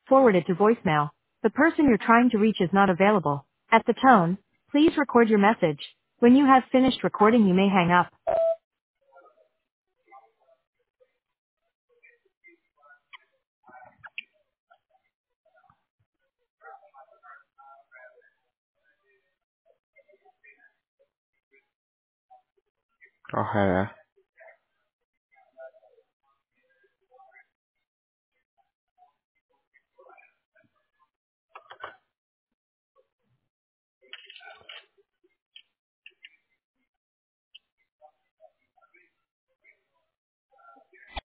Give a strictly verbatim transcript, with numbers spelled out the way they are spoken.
Forwarded to voicemail. The person you're trying to reach is not available. At the tone, please record your message. When you have finished recording, you may hang up. Oh, hi there.